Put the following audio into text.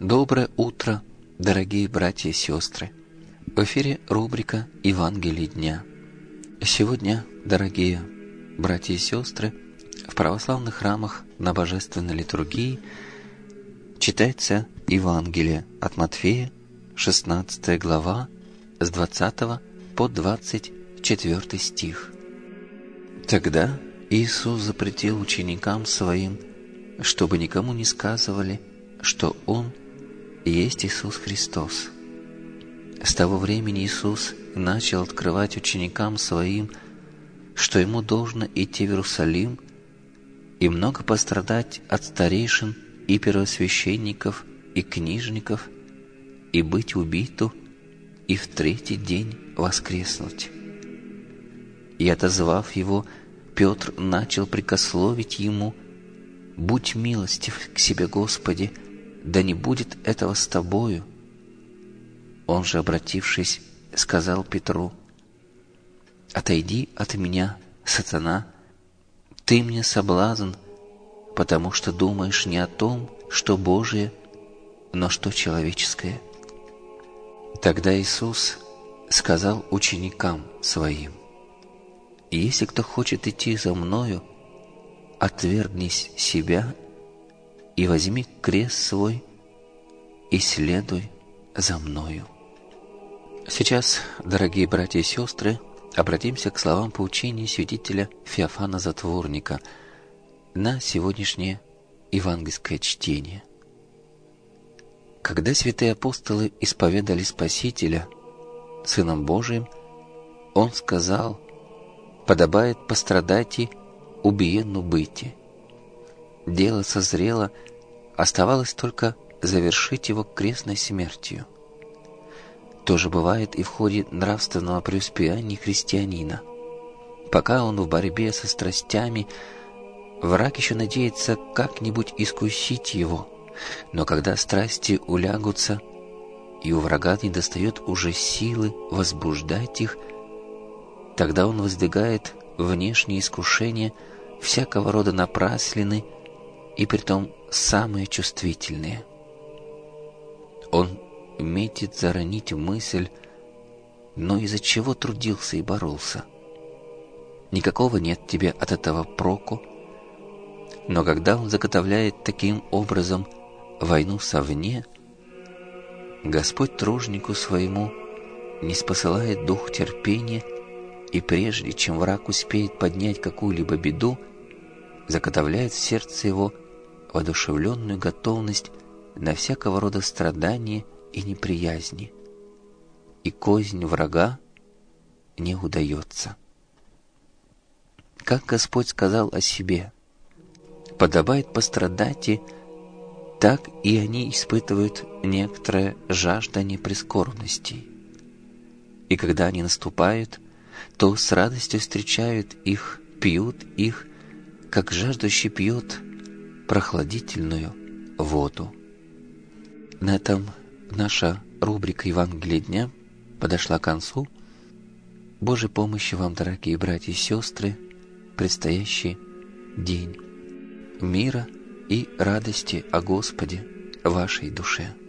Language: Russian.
Доброе утро, дорогие братья и сестры! В эфире рубрика «Евангелие дня». Сегодня, дорогие братья и сестры, в православных храмах на божественной литургии читается Евангелие от Матфея, 16 глава, с 20 по 24 стих. Тогда Иисус запретил ученикам Своим, чтобы никому не сказывали, что Он есть Иисус Христос. С того времени Иисус начал открывать ученикам Своим, что Ему должно идти в Иерусалим и много пострадать от старейшин и первосвященников и книжников, и быть убиту, и в третий день воскреснуть. И, отозвав Его, Петр начал прикословить Ему: «Будь милостив к себе, Господи, да не будет этого с Тобою». Он же, обратившись, сказал Петру: «Отойди от меня, сатана, ты мне соблазн, потому что думаешь не о том, что Божие, но что человеческое». Тогда Иисус сказал ученикам Своим: «Если кто хочет идти за Мною, отвергнись себя и возьми крест свой и следуй за Мною». Сейчас, дорогие братья и сестры, обратимся к словам поучения святителя Феофана Затворника на сегодняшнее евангельское чтение. Когда святые апостолы исповедали Спасителя Сыном Божиим, Он сказал: «Подобает пострадать и убиенну быти». Дело созрело, оставалось только завершить его крестной смертью. То же бывает и в ходе нравственного преуспеяния христианина. Пока он в борьбе со страстями, враг еще надеется как-нибудь искусить его, но когда страсти улягутся, и у врага недостает уже силы возбуждать их, тогда он воздвигает внешние искушения всякого рода напраслины, и притом самые чувствительные. Он метит заронить мысль, но из-за чего трудился и боролся. Никакого нет тебе от этого проку, но когда он заготовляет таким образом войну совне, Господь тружнику своему не спосылает дух терпения, и прежде чем враг успеет поднять какую-либо беду, заготовляет в сердце его воодушевленную готовность на всякого рода страдания и неприязни, и кознь врага не удается. Как Господь сказал о себе: «Подобает пострадать, и так и они испытывают некоторое жаждание прискорбностей. И когда они наступают, то с радостью встречают их, пьют их, как жаждущий пьет прохладительную воду». На этом наша рубрика «Евангелие дня» подошла к концу. Божьей помощи вам, дорогие братья и сестры, предстоящий день. Мира и радости о Господе вашей душе.